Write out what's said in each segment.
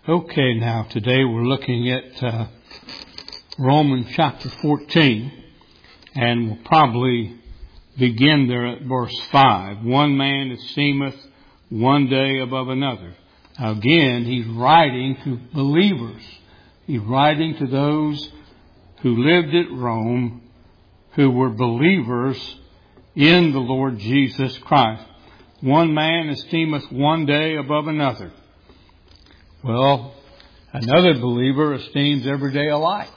Okay, now today we're looking at Romans chapter 14, and we'll probably begin there at verse 5. One man esteemeth one day above another. Now again, he's writing to believers. He's writing to those who lived at Rome, who were believers in the Lord Jesus Christ. One man esteemeth one day above another. Well, another believer esteems every day alike.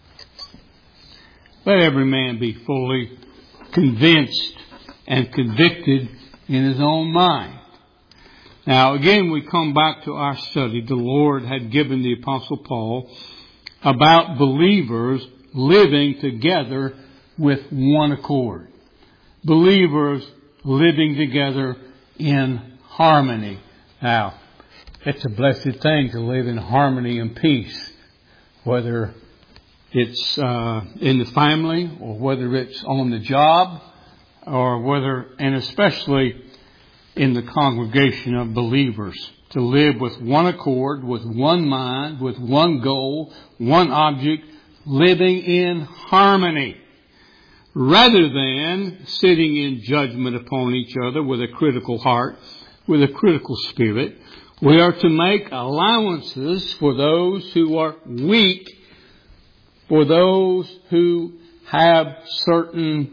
Let every man be fully convinced and convicted in his own mind. Now, again, we come back to our study. The Lord had given the Apostle Paul about believers living together with one accord. Believers living together in harmony. Now, it's a blessed thing to live in harmony and peace, whether it's in the family or whether it's on the job or whether, and especially in the congregation of believers, to live with one accord, with one mind, with one goal, one object, living in harmony, rather than sitting in judgment upon each other with a critical heart, with a critical spirit. We are to make allowances for those who are weak, for those who have certain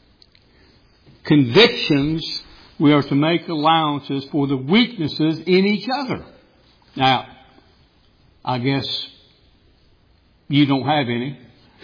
convictions. We are to make allowances for the weaknesses in each other. Now, I guess you don't have any,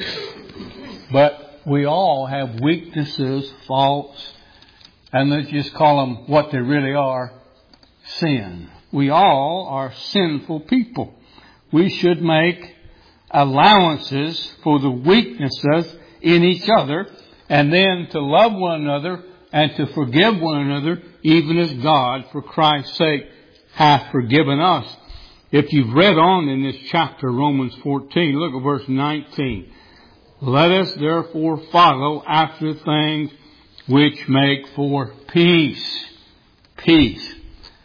but we all have weaknesses, faults, and let's just call them what they really are, sin. We all are sinful people. We should make allowances for the weaknesses in each other, and then to love one another and to forgive one another, even as God, for Christ's sake, hath forgiven us. If you've read on in this chapter, Romans 14, look at verse 19. Let us therefore follow after things which make for peace. Peace.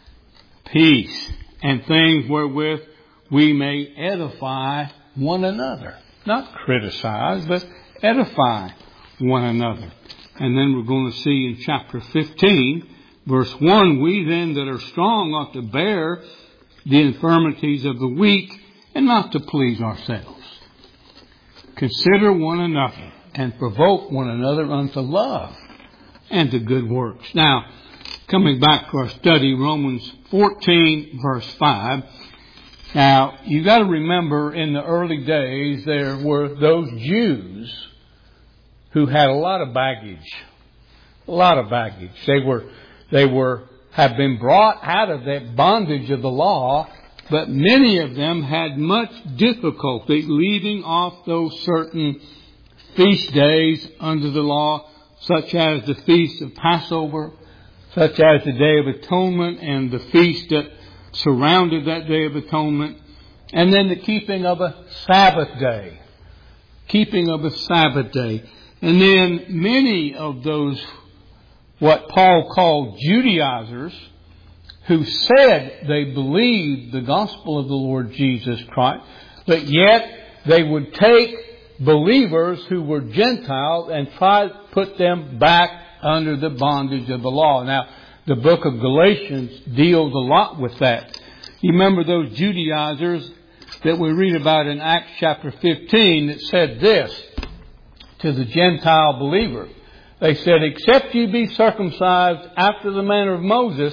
Peace. And things wherewith we may edify one another. Not criticize, but edify one another. And then we're going to see in chapter 15, verse 1, we then that are strong ought to bear the infirmities of the weak and not to please ourselves. Consider one another and provoke one another unto love and to good works. Now, coming back to our study, Romans 14, verse 5. Now, you got to remember in the early days there were those Jews who had a lot of baggage. A lot of baggage. They have been brought out of that bondage of the law, but many of them had much difficulty leaving off those certain feast days under the law, such as the feast of Passover, such as the Day of Atonement and the feast that surrounded that Day of Atonement, and then the keeping of a Sabbath day. Keeping of a Sabbath day. And then many of those, what Paul called Judaizers, who said they believed the gospel of the Lord Jesus Christ, but yet they would take believers who were Gentiles and try to put them back under the bondage of the law. Now, the book of Galatians deals a lot with that. You remember those Judaizers that we read about in Acts chapter 15 that said this to the Gentile believer. They said, except you be circumcised after the manner of Moses,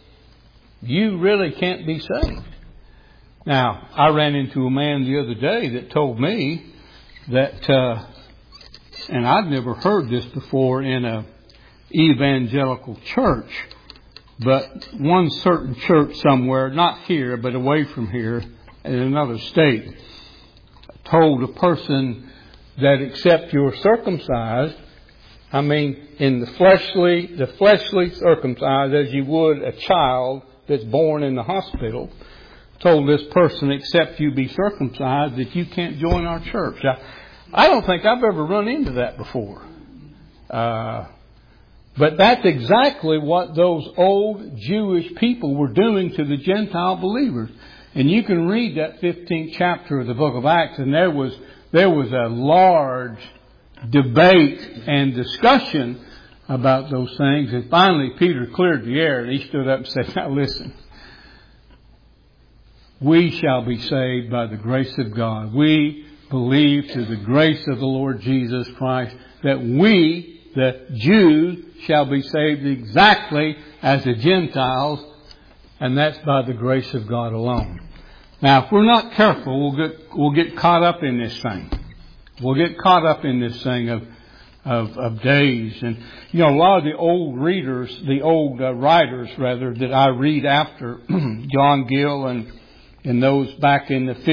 you really can't be saved. Now, I ran into a man the other day that told me that, and I'd never heard this before in a evangelical church, but one certain church somewhere, not here, but away from here, in another state, told a person that except you're circumcised, I mean in the fleshly circumcised as you would a child that's born in the hospital, told this person except you be circumcised that you can't join our church. Now, I don't think I've ever run into that before. But that's exactly what those old Jewish people were doing to the Gentile believers. And you can read that 15th chapter of the book of Acts, and there was a large debate and discussion about those things. And finally, Peter cleared the air, and he stood up and said, now listen, we shall be saved by the grace of God. We believe through the grace of the Lord Jesus Christ that we, the Jews, shall be saved exactly as the Gentiles, and that's by the grace of God alone. Now, if we're not careful, we'll get caught up in this thing. We'll get caught up in this thing of days. And, you know, a lot of the old writers that I read after, John Gill and those back in the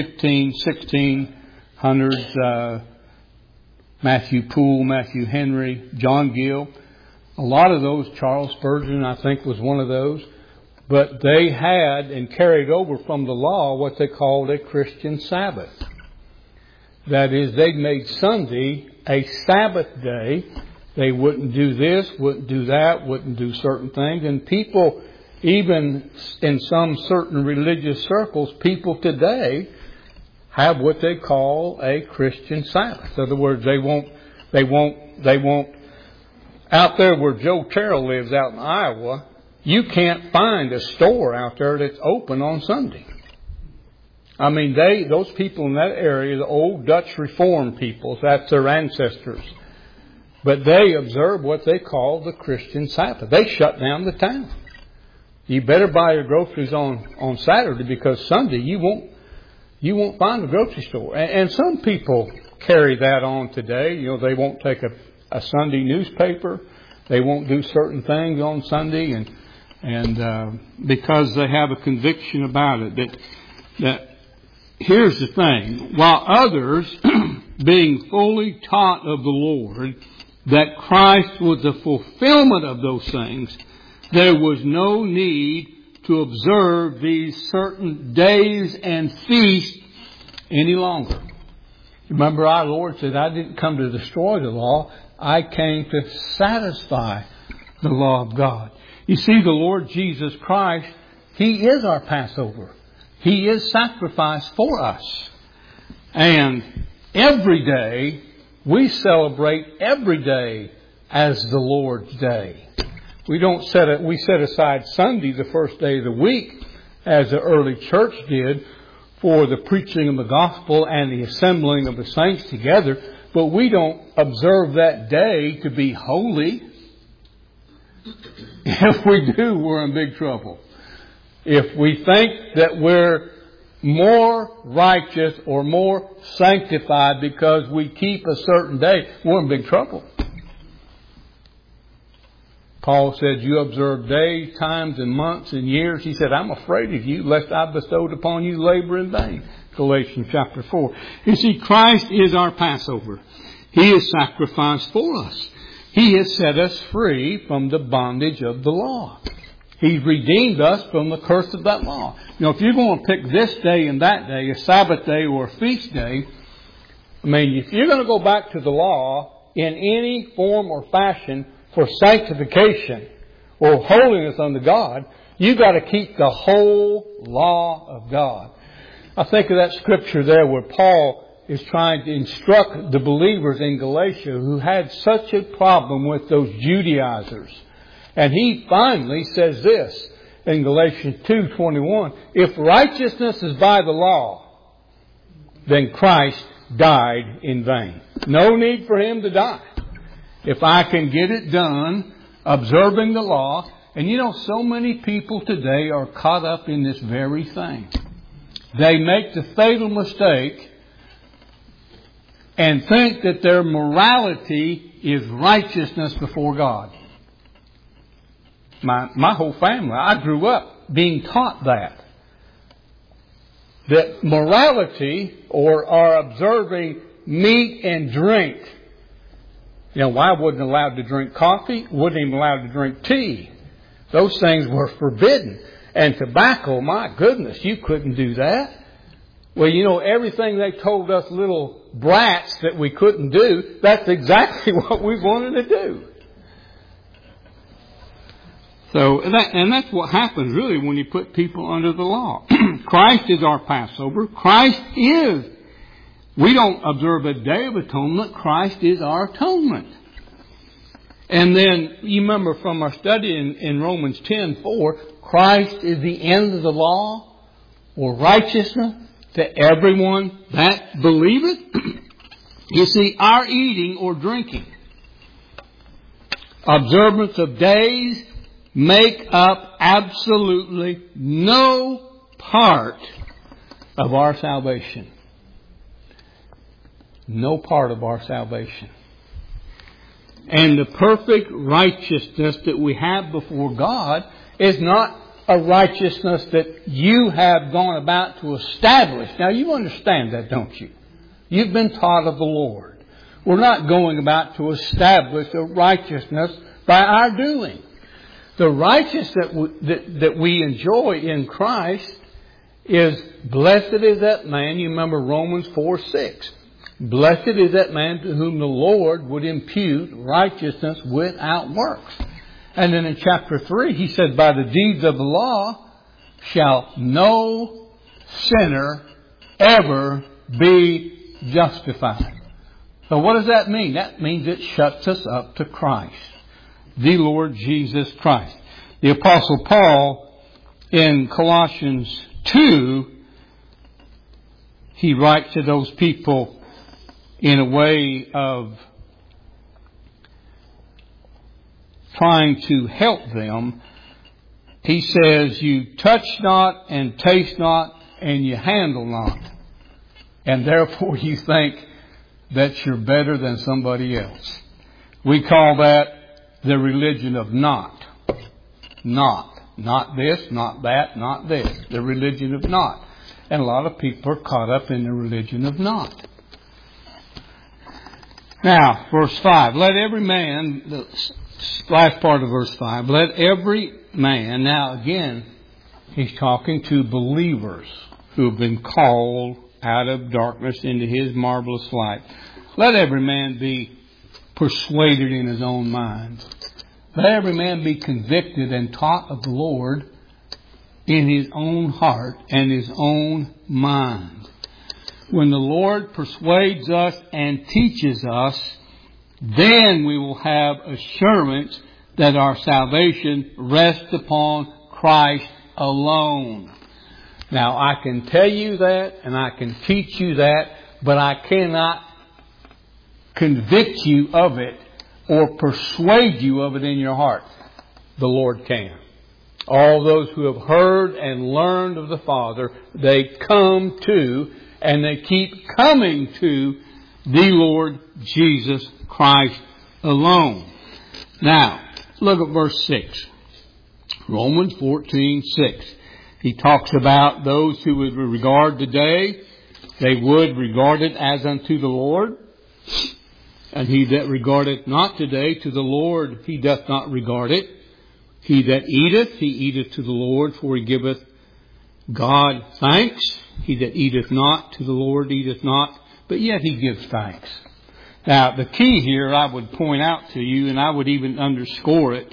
1600s, Matthew Poole, Matthew Henry, John Gill, a lot of those, Charles Spurgeon, I think, was one of those. But they had and carried over from the law what they called a Christian Sabbath. That is, they made Sunday a Sabbath day. They wouldn't do this, wouldn't do that, wouldn't do certain things. And people, even in some certain religious circles, people today have what they call a Christian Sabbath. In other words, they won't, out there where Joe Terrell lives out in Iowa, you can't find a store out there that's open on Sunday. I mean, those people in that area, the old Dutch Reformed peoples, that's their ancestors. But they observe what they call the Christian Sabbath. They shut down the town. You better buy your groceries on Saturday, because Sunday you won't find a grocery store. And some people carry that on today. You know, they won't take a Sunday newspaper. They won't do certain things on Sunday, and because they have a conviction about it. That here's the thing: while others, being fully taught of the Lord that Christ was the fulfillment of those things, there was no need to observe these certain days and feasts any longer. Remember, our Lord said, I didn't come to destroy the law. I came to satisfy the law of God. You see, the Lord Jesus Christ, He is our Passover. He is sacrificed for us. And every day, we celebrate every day as the Lord's day. We set aside Sunday, the first day of the week, as the early church did, for the preaching of the gospel and the assembling of the saints together. But we don't observe that day to be holy. If we do, we're in big trouble. If we think that we're more righteous or more sanctified because we keep a certain day, we're in big trouble. Paul said, you observe days, times, and months, and years. He said, I'm afraid of you, lest I bestowed upon you labor in vain. Galatians chapter 4. You see, Christ is our Passover. He is sacrificed for us. He has set us free from the bondage of the law. He's redeemed us from the curse of that law. You know, if you're going to pick this day and that day, a Sabbath day or a feast day, I mean, if you're going to go back to the law in any form or fashion for sanctification or holiness unto God, you've got to keep the whole law of God. I think of that scripture there where Paul is trying to instruct the believers in Galatia who had such a problem with those Judaizers. And he finally says this in Galatians 2:21, if righteousness is by the law, then Christ died in vain. No need for Him to die. If I can get it done, observing the law, and you know, so many people today are caught up in this very thing. They make the fatal mistake and think that their morality is righteousness before God. My whole family, I grew up being taught that morality or our observing meat and drink. You know, I wasn't allowed to drink coffee, wasn't even allowed to drink tea. Those things were forbidden. And tobacco, my goodness, you couldn't do that. Well, you know, everything they told us little brats that we couldn't do, that's exactly what we wanted to do. So, that's what happens really when you put people under the law. Christ is our Passover. Christ is. We don't observe a Day of Atonement. Christ is our atonement. And then, you remember from our study in Romans 10:4, Christ is the end of the law or righteousness to everyone that believeth. You see, our eating or drinking, observance of days, make up absolutely no part of our salvation. No part of our salvation. And the perfect righteousness that we have before God is not a righteousness that you have gone about to establish. Now you understand that, don't you? You've been taught of the Lord. We're not going about to establish a righteousness by our doing. The righteousness that we enjoy in Christ is, blessed is that man. You remember Romans 4:6. Blessed is that man to whom the Lord would impute righteousness without works. And then in chapter 3, he said, by the deeds of the law shall no sinner ever be justified. So what does that mean? That means it shuts us up to Christ, the Lord Jesus Christ. The Apostle Paul in Colossians 2, he writes to those people in a way of trying to help them. He says, you touch not and taste not and you handle not. And therefore you think that you're better than somebody else. We call that the religion of not. Not. Not this, not that, not this. The religion of not. And a lot of people are caught up in the religion of not. Now, verse 5. Let every man, the last part of verse 5, let every man, now again, he's talking to believers who have been called out of darkness into His marvelous light. Let every man be persuaded in his own mind. Let every man be convicted and taught of the Lord in his own heart and his own mind. When the Lord persuades us and teaches us, then we will have assurance that our salvation rests upon Christ alone. Now, I can tell you that and I can teach you that, but I cannot convict you of it or persuade you of it in your heart. The Lord can. All those who have heard and learned of the Father, they come to and they keep coming to the Lord Jesus Christ alone. Now, look at verse 6. Romans 14:6. He talks about those who would regard the day, they would regard it as unto the Lord. And he that regardeth not today to the Lord, he doth not regard it. He that eateth, he eateth to the Lord, for he giveth God thanks. He that eateth not to the Lord eateth not, but yet he gives thanks. Now, the key here I would point out to you, and I would even underscore it,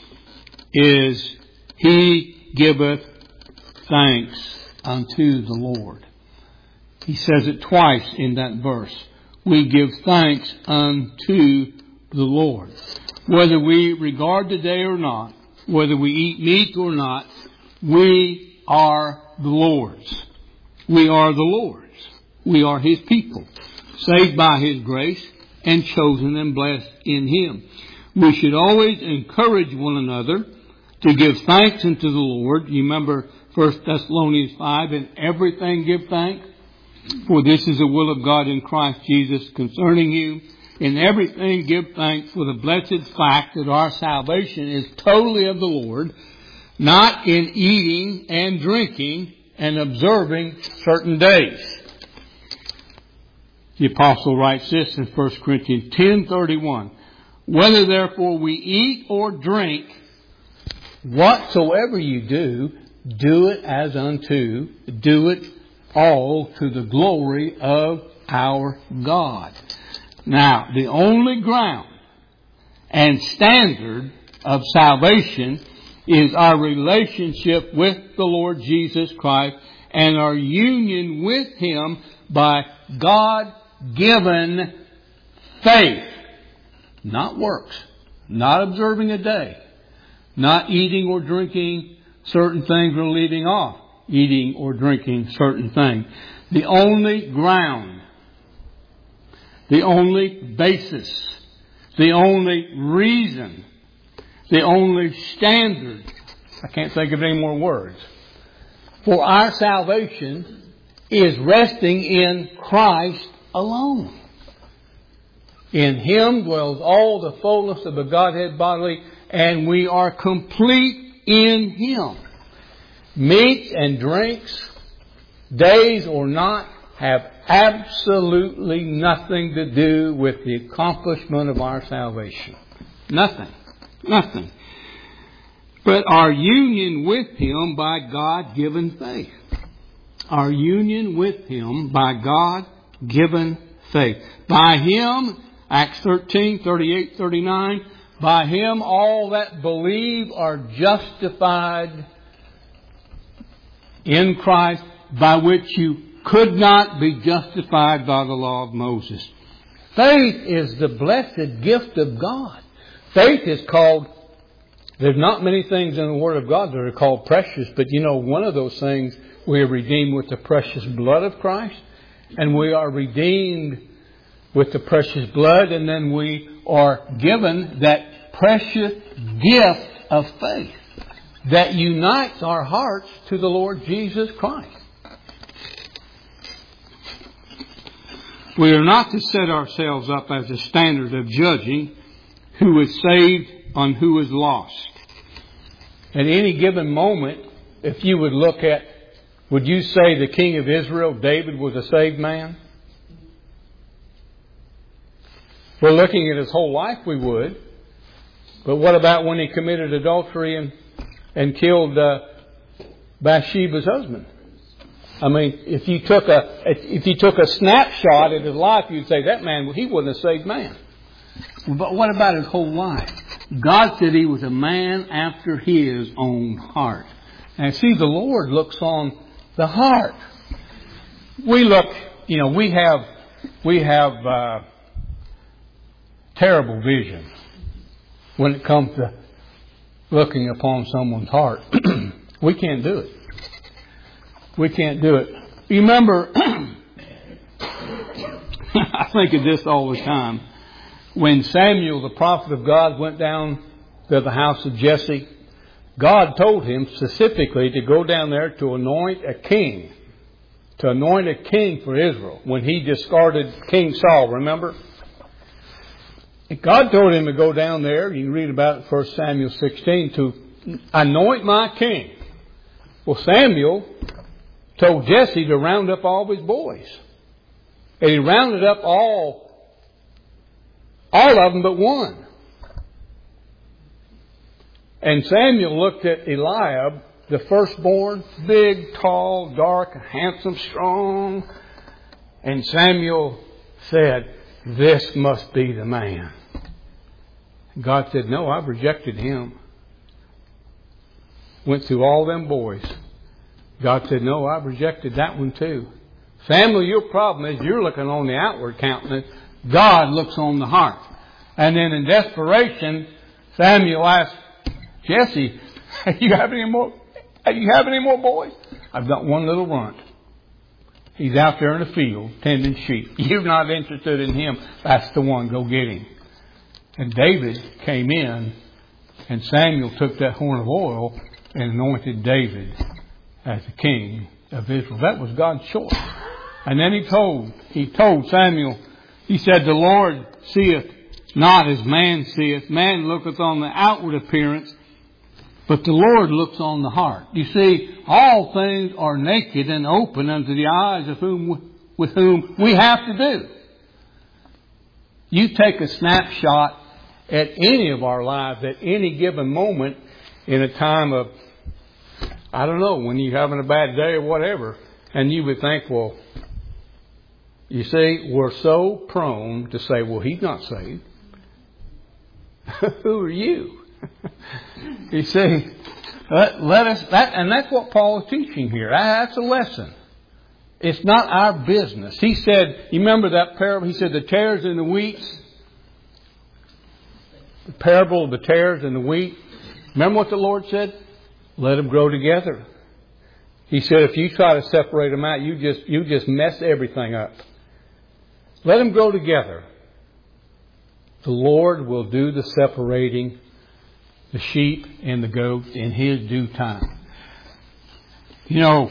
is he giveth thanks unto the Lord. He says it twice in that verse. We give thanks unto the Lord. Whether we regard the day or not, whether we eat meat or not, we are the Lord's. We are the Lord's. We are His people, saved by His grace and chosen and blessed in Him. We should always encourage one another to give thanks unto the Lord. You remember 1 Thessalonians 5, in everything give thanks, for this is the will of God in Christ Jesus concerning you. In everything give thanks, for the blessed fact that our salvation is totally of the Lord, not in eating and drinking and observing certain days. The apostle writes this in 1 Corinthians 10:31. Whether therefore we eat or drink, whatsoever you do, do it all to the glory of our God. Now, the only ground and standard of salvation is our relationship with the Lord Jesus Christ and our union with Him by God-given faith. Not works. Not observing a day. Not eating or drinking certain things or leaving off eating or drinking certain things. The only ground, the only basis, the only reason, the only standard, I can't think of any more words, for our salvation is resting in Christ alone. In Him dwells all the fullness of the Godhead bodily, and we are complete in Him. Meats and drinks, days or not, have absolutely nothing to do with the accomplishment of our salvation. Nothing. Nothing. But our union with Him by God-given faith. Our union with Him by God-given faith. By Him, Acts 13, 38, 39, by Him all that believe are justified in Christ, by which you could not be justified by the law of Moses. Faith is the blessed gift of God. Faith is called, there's not many things in the Word of God that are called precious, but you know, one of those things, we are redeemed with the precious blood of Christ, and we are redeemed with the precious blood, and then we are given that precious gift of faith that unites our hearts to the Lord Jesus Christ. We are not to set ourselves up as a standard of judging who is saved and who is lost. At any given moment, if you would look at, would you say the king of Israel, David, was a saved man? We're looking at his whole life, we would. But what about when he committed adultery and killed Bathsheba's husband? I mean, if you took a snapshot at his life, you'd say that man, he wasn't a saved man. But what about his whole life? God said he was a man after His own heart. And see, the Lord looks on the heart. We look, you know, we have terrible vision when it comes to looking upon someone's heart. We can't do it. We can't do it. You remember, I think of this all the time. When Samuel, the prophet of God, went down to the house of Jesse, God told him specifically to go down there to anoint a king. To anoint a king for Israel. When he discarded King Saul, remember? God told him to go down there, you can read about it in 1 Samuel 16, to anoint my king. Well, Samuel told Jesse to round up all his boys. And he rounded up all of them but one. And Samuel looked at Eliab, the firstborn, big, tall, dark, handsome, strong. And Samuel said, "This must be the man." God said, "No, I've rejected him." Went through all them boys. God said, "No, I've rejected that one too." Samuel, your problem is you're looking on the outward countenance. God looks on the heart. And then in desperation, Samuel asked Jesse, you have any more boys? I've got one little runt. He's out there in the field tending sheep. You're not interested in him. That's the one. Go get him. And David came in, and Samuel took that horn of oil and anointed David as the king of Israel. That was God's choice. And then he told Samuel, he said, "The Lord seeth not as man seeth. Man looketh on the outward appearance, but the Lord looks on the heart." You see, all things are naked and open unto the eyes of with whom we have to do. You take a snapshot at any of our lives at any given moment in a time of, I don't know, when you're having a bad day or whatever, and you would think, well, you see, we're so prone to say, well, he's not saved. Who are you? You see, let us, and that's what Paul is teaching here. That's a lesson. It's not our business. He said, you remember that parable? He said the tares and the wheats. The parable of the tares and the wheat. Remember what the Lord said? Let them grow together. He said if you try to separate them out, you just mess everything up. Let them grow together. The Lord will do the separating, the sheep and the goats, in His due time. You know,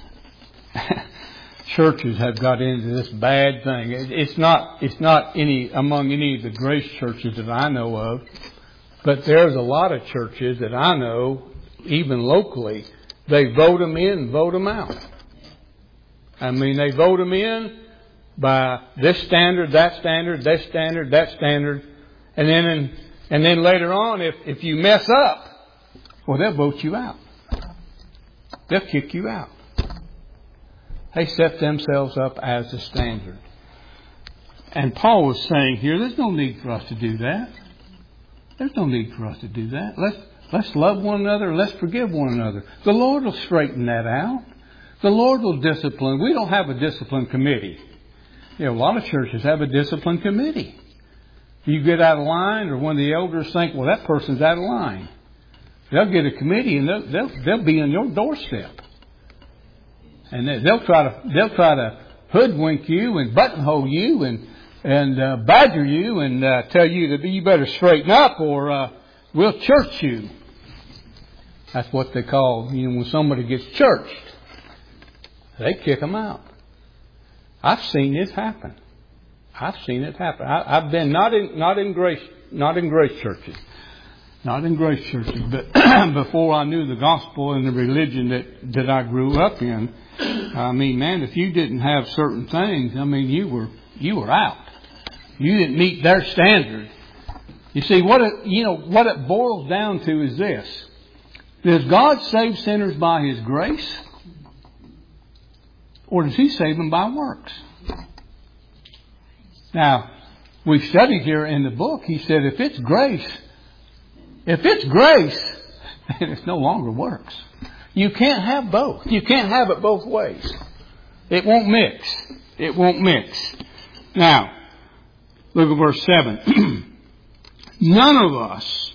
churches have got into this bad thing. It's not among any of the grace churches that I know of, but there's a lot of churches that I know, even locally, they vote them in, vote them out. I mean, they vote them in by this standard, that standard, this standard, that standard, and then later on, if you mess up, well, they'll vote you out. They'll kick you out. They set themselves up as the standard. And Paul was saying here, there's no need for us to do that. There's no need for us to do that. Let's love one another. Let's forgive one another. The Lord will straighten that out. The Lord will discipline. We don't have a discipline committee. You know, a lot of churches have a discipline committee. You get out of line, or one of the elders think, well, that person's out of line. They'll get a committee and they'll be on your doorstep. And they'll try to hoodwink you and buttonhole you and badger you and tell you that you better straighten up or we'll church you. That's what they call, when somebody gets churched, they kick them out. I've seen this happen. I've seen it happen. I've been not in grace churches. Not in grace churches, but before I knew the gospel and the religion that I grew up in, I mean, man, if you didn't have certain things, I mean, you were out. You didn't meet their standard. You see, what it boils down to is this: does God save sinners by His grace, or does He save them by works? Now, we studied here in the book. He said, if it's grace, then it's no longer works. You can't have both. You can't have it both ways. It won't mix. It won't mix. Now, look at verse 7. None of us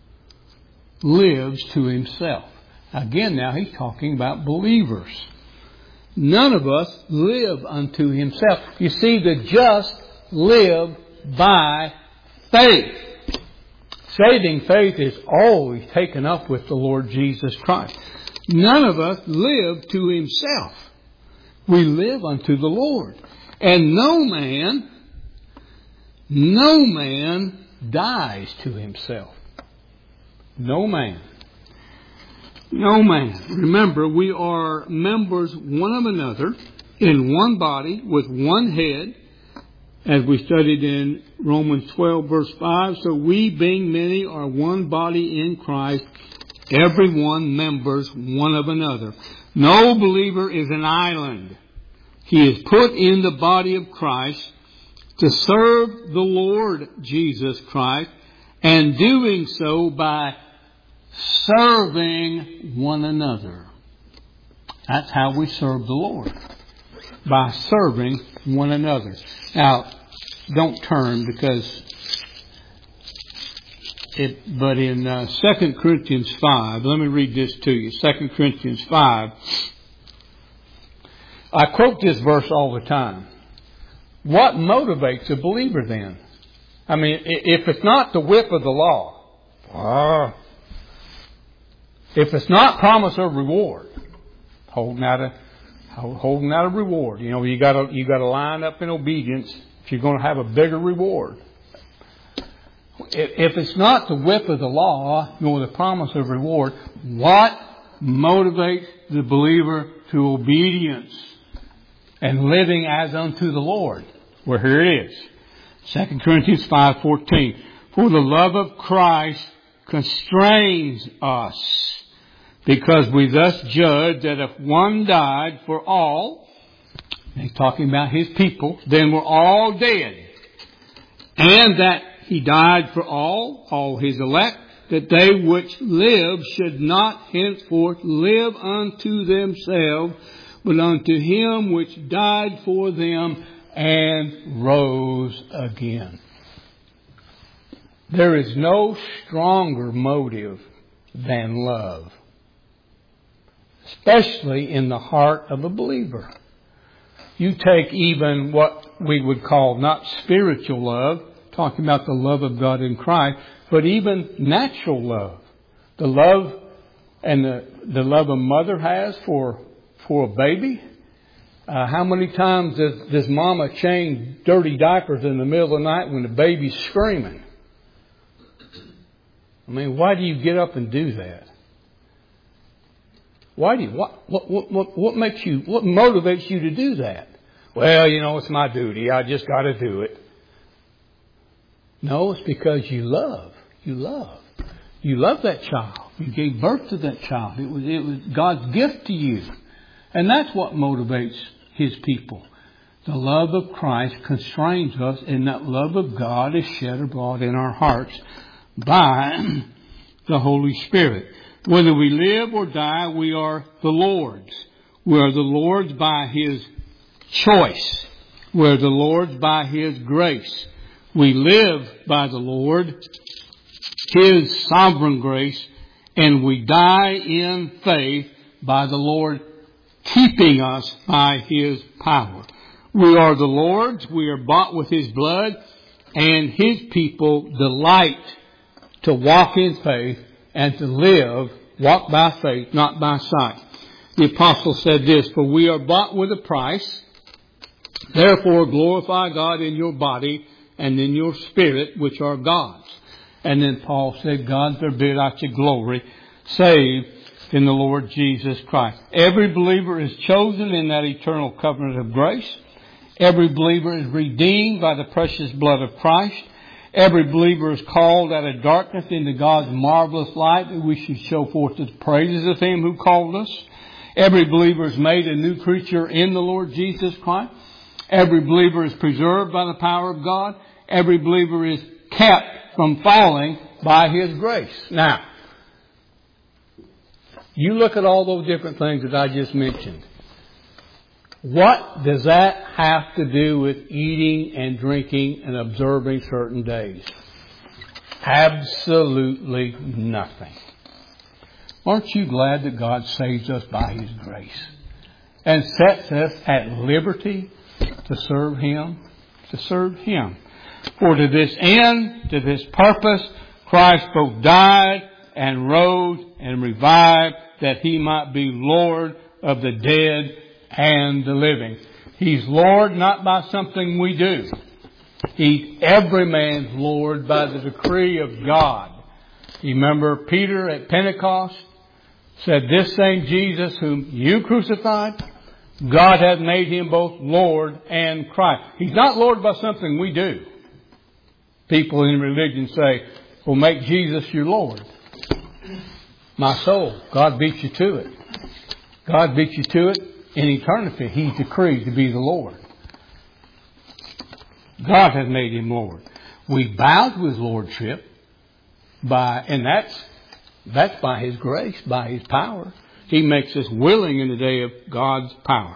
lives to himself. Again, now he's talking about believers. None of us live unto himself. You see, the just live by faith. Saving faith is always taken up with the Lord Jesus Christ. None of us live to himself. We live unto the Lord. And no man dies to himself. No man. No man. Remember, we are members one of another in one body with one head, as we studied in Romans 12 verse 5. So we, being many, are one body in Christ, everyone members one of another. No believer is an island. He is put in the body of Christ to serve the Lord Jesus Christ, and doing so by serving one another. That's how we serve the Lord. By serving one another. Now, don't turn but in 2 Corinthians 5, let me read this to you. 2 Corinthians 5. I quote this verse all the time. What motivates a believer then? I mean, if it's not the whip of the law, if it's not promise of reward, holding out a reward, you got to line up in obedience if you're going to have a bigger reward. If it's not the whip of the law nor the promise of reward, what motivates the believer to obedience and living as unto the Lord? Well, here it is. 2 Corinthians 5:14. For the love of Christ constrains us, because we thus judge that if one died for all, and he's talking about his people, then we're all dead. And that he died for all his elect, that they which live should not henceforth live unto themselves, but unto him which died for them and rose again. There is no stronger motive than love, especially in the heart of a believer. You take even what we would call not spiritual love, talking about the love of God in Christ, but even natural love. The love and the love a mother has for a baby. How many times does mama change dirty diapers in the middle of the night when the baby's screaming? I mean, why do you get up and do that? Why do you? What makes you? What motivates you to do that? Well, it's my duty. I just got to do it. No, it's because you love. You love. You love that child. You gave birth to that child. It was God's gift to you, and that's what motivates His people. The love of Christ constrains us, and that love of God is shed abroad in our hearts by the Holy Spirit. Whether we live or die, we are the Lord's. We are the Lord's by His choice. We are the Lord's by His grace. We live by the Lord, His sovereign grace, and we die in faith by the Lord keeping us by His power. We are the Lord's. We are bought with His blood, and His people delight to walk in faith and to live, walk by faith, not by sight. The apostle said this, "For we are bought with a price. Therefore glorify God in your body and in your spirit, which are God's." And then Paul said, "God forbid I should glory, save in the Lord Jesus Christ." Every believer is chosen in that eternal covenant of grace. Every believer is redeemed by the precious blood of Christ. Every believer is called out of darkness into God's marvelous light, that we should show forth the praises of Him who called us. Every believer is made a new creature in the Lord Jesus Christ. Every believer is preserved by the power of God. Every believer is kept from falling by His grace. Now, you look at all those different things that I just mentioned. What does that have to do with eating and drinking and observing certain days? Absolutely nothing. Aren't you glad that God saves us by His grace and sets us at liberty to serve Him? To serve Him. For to this end, to this purpose, Christ both died and rose and revived, that He might be Lord of the dead and the living. He's Lord not by something we do. He's every man's Lord by the decree of God. You remember Peter at Pentecost said, "This same Jesus whom you crucified, God hath made Him both Lord and Christ." He's not Lord by something we do. People in religion say, "Well, make Jesus your Lord." My soul, God beat you to it. God beat you to it. In eternity, He's decreed to be the Lord. God has made Him Lord. We bow to His Lordship and that's by His grace, by His power. He makes us willing in the day of God's power.